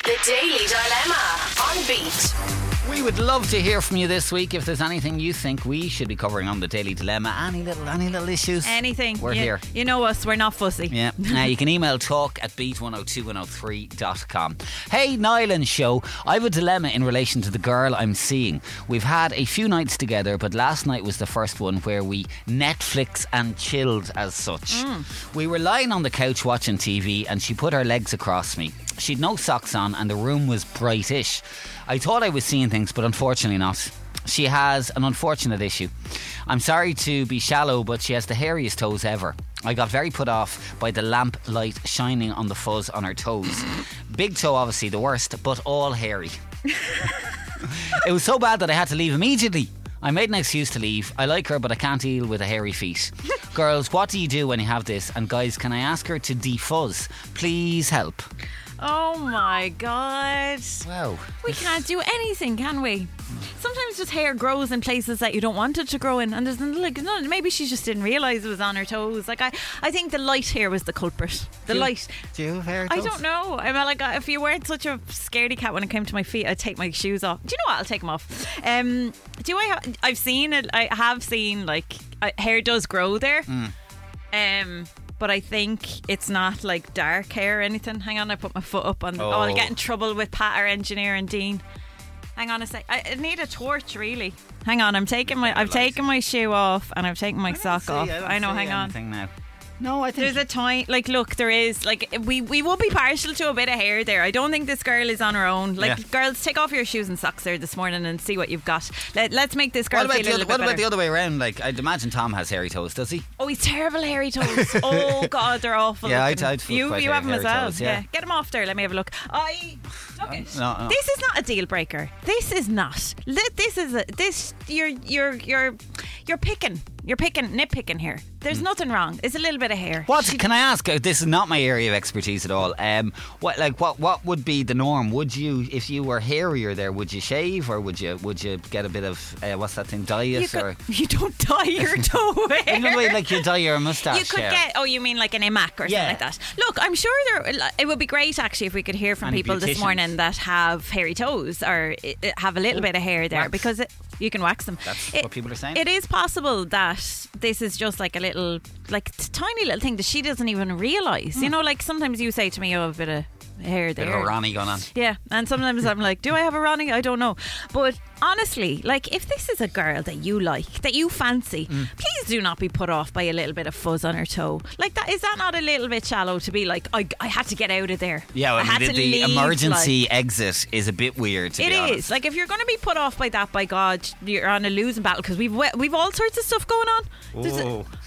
The Daily Dilemma on Beat. We would love to hear from you this week. If there's anything you think we should be covering on the Daily Dilemma, any little issues, anything, we're here. You know us, we're not fussy. Yeah. Now you can email talk@beat102103.com. Hey Niall and show, I have a dilemma in relation to the girl I'm seeing. We've had a few nights together, but last night was the first one where we Netflix and chilled as such. We were lying on the couch watching TV and she put her legs across me. She'd no socks on and the room was brightish. I thought I was seeing things, but unfortunately not. She has an unfortunate issue. I'm sorry to be shallow, but she has the hairiest toes ever. I got very put off by the lamp light shining on the fuzz on her toes. Big toe obviously the worst, but all hairy. It was so bad that I had to leave immediately. I made an excuse to leave. I like her, but I can't deal with a hairy feet. Girls, what do you do when you have this? And guys, can I ask her to defuzz? Please help. Oh my God. Wow. We can't do anything, can we? Sometimes just hair grows in places that you don't want it to grow in, and there's maybe she just didn't realise it was on her toes. Like I think the light here was the culprit. Light. Do you have hair toes? I don't know. I'm like, if you weren't such a scaredy cat when it came to my feet, I'd take my shoes off. Do you know what? I'll take them off. I've seen it. I have seen like hair does grow there. But I think it's not like dark hair or anything. Hang on, I put my foot up on I'll get in trouble with Pat, our engineer, and Dean. Hang on a sec. I need a torch, really. Hang on, I've taken my shoe off and I've taken my sock off. I know, hang on. Now. No, I think there's a tiny, like, look, there is, like, we will be partial to a bit of hair there. I don't think this girl is on her own. Like, girls, take off your shoes and socks there this morning and see what you've got. Let's make this girl feel a little bit better. What about the other way around? Like, I'd imagine Tom has hairy toes, does he? Oh, he's terrible hairy toes. Oh God, they're awful. Yeah, I'd feel you have them as well. Toes, yeah. Get them off there. Let me have a look. No. This is not a deal breaker. This is not. You're picking. You're nitpicking here. There's nothing wrong. It's a little bit of hair. What can I ask? This is not my area of expertise at all. What would be the norm? Would you, if you were hairier there, would you shave or would you get a bit of what's that thing? Dye it you don't dye your toe hair. In the way, like you dye your moustache. You could get. Oh, you mean like an imac or something like that? Look, I'm sure it would be great actually if we could hear from people this morning that have hairy toes or have a little bit of hair there because you can wax them. That's what people are saying. It is possible that this is just like a little, like tiny little thing that she doesn't even realise. You know, like sometimes you say to me, "Oh, I have a bit of hair there." Bit of a Ronnie going on. Yeah, and sometimes I'm like, "Do I have a Ronnie? I don't know." But honestly, like if this is a girl that you like, that you fancy, please do not be put off by a little bit of fuzz on her toe. Like that, is that not a little bit shallow to be like, I had to get out of there? Yeah, well, the emergency exit is a bit weird, to be honest. It is. Like if you're going to be put off by that, by God, you're on a losing battle because we've all sorts of stuff going on. There's a lot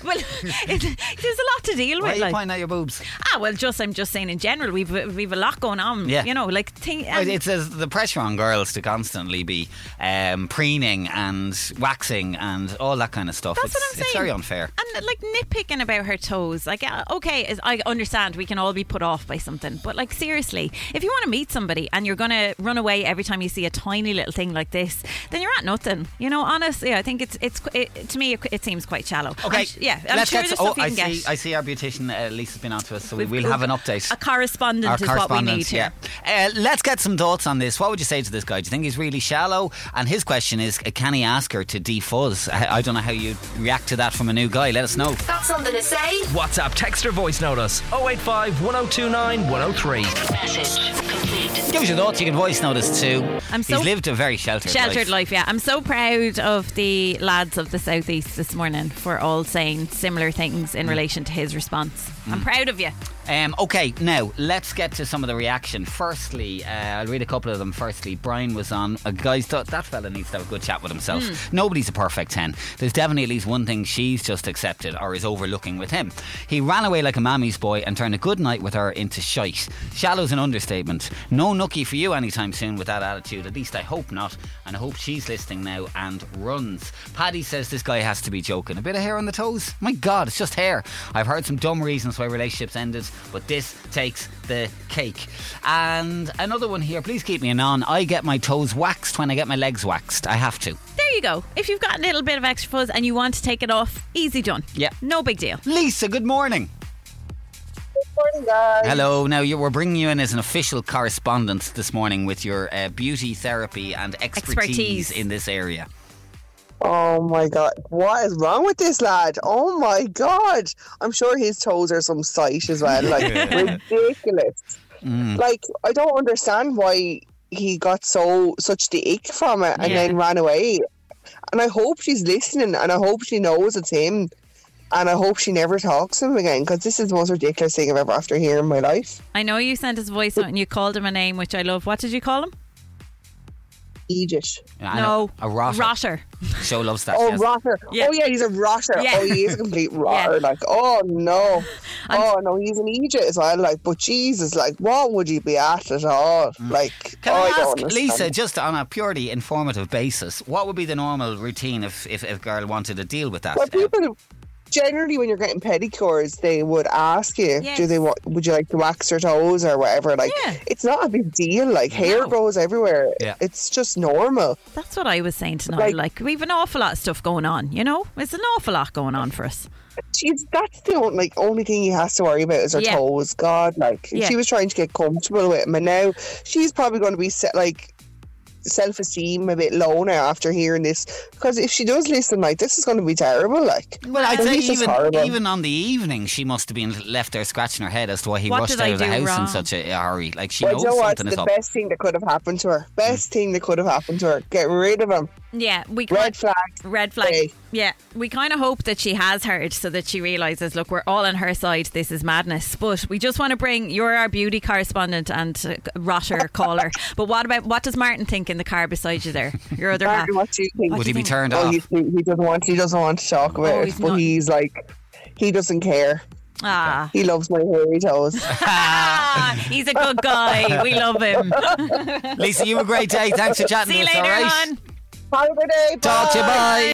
to deal with. Why are you pointing at your boobs? I'm just saying in general, we've a lot going on. Yeah. You know, like it says the pressure on girls to constantly be preening and waxing and all that kind of stuff. That's what I'm saying. It's very unfair. And like nitpicking about her toes, like I understand we can all be put off by something, but like seriously, if you want to meet somebody and you're going to run away every time you see a tiny little thing like this, then you're at nothing. You know, honestly, I think it's to me it seems quite shallow. Okay, I'm sure there's stuff you can get. I see our beautician Lisa's been on to us, so we'll have an update. A correspondent is what we need here. Yeah. Let's get some thoughts on this. What would you say to this guy? Do you think he's really shallow? And his question is, can he ask her to defuzz? I don't know how you react to that from a new guy. Let us know. Got something to say? WhatsApp, text or voice note us 085 1029 103. Message complete. Give us your thoughts. You can voice note us too. He's lived a very sheltered life. Yeah, I'm so proud of the lads of the Southeast this morning for all saying similar things in relation to his response. I'm proud of you. Okay, now let's get to some of the reaction. Firstly, I'll read a couple of them. Firstly, Brian was on. Guys, that fella needs to have a good chat with himself. Nobody's a perfect 10. There's definitely at least one thing she's just accepted or is overlooking with him. He ran away like a mammy's boy and turned a good night with her into shite. Shallow's an understatement. No nookie for you anytime soon with that attitude. At least I hope not. And I hope she's listening now and runs. Paddy says this guy has to be joking. A bit of hair on the toes? My God, it's just hair. I've heard some dumb reasons why relationships ended, but this takes the cake. And another one here, please keep me on. I get my toes waxed when I get my legs waxed. I have to. There you go. If you've got a little bit of extra fuzz and you want to take it off, easy done. Yeah. No big deal. Lisa, good morning. Morning, guys. Hello. Now, we're bringing you in as an official correspondent this morning with your beauty therapy and expertise in this area. Oh my God, what is wrong with this lad? Oh my God, I'm sure his toes are some sight as well. Like, ridiculous. Like, I don't understand why he got such the ick from it and then ran away. And I hope she's listening, and I hope she knows it's him, and I hope she never talks to him again, because this is the most ridiculous thing I've ever after hearing in my life. I know you sent us a voice note and you called him a name, which I love. What did you call him? Egypt. No, a rotter. Rotter. Show loves that. Oh, yes. rotter. Yeah. Oh, yeah, he's a rotter. Yeah. Oh, he is a complete rotter. Yeah. Like, oh, no. Oh, no, he's an Egypt as well. Like, but Jesus, like, what would he be at all? Like, Can I don't ask, understand. Lisa, just on a purely informative basis, what would be the normal routine if a girl wanted to deal with that? Well, people generally, when you're getting pedicures, they would ask you, Yes. would you like to wax your toes or whatever? Like, it's not a big deal. Like, hair grows everywhere. Yeah. It's just normal. That's what I was saying tonight. Like, we've an awful lot of stuff going on, you know? It's an awful lot going on for us. That's the only thing he has to worry about is her toes. God, like, she was trying to get comfortable with him, and now she's probably going to be self-esteem a bit low now after hearing this, because if she does listen, like, this is going to be terrible. Like, Well, I'd say It's just horrible. even on the evening, she must have been left there scratching her head as to why he What rushed did out I of the do house in wrong? such a hurry. Like, she well, knows you know what? something is The up. best thing that could have happened to her. Best thing that could have happened to her. Get rid of him. Yeah, Red flag. Red flag. Okay. Yeah, we kind of hope that she has heard, so that she realises, look, we're all on her side. This is madness. But we just want to you're our beauty correspondent and rotter caller. But what does Martin think in the car beside you there? Your other half. Martin, what do you think? Would he be turned Oh, off? he doesn't want to talk about he's it, but not. he's like, he doesn't care. Ah, He loves my hairy toes. he's a good guy. We love him. Lisa, you have a great day. Thanks for chatting See you to us, later all right? on. Have a good day. Talk to you, Bye. bye.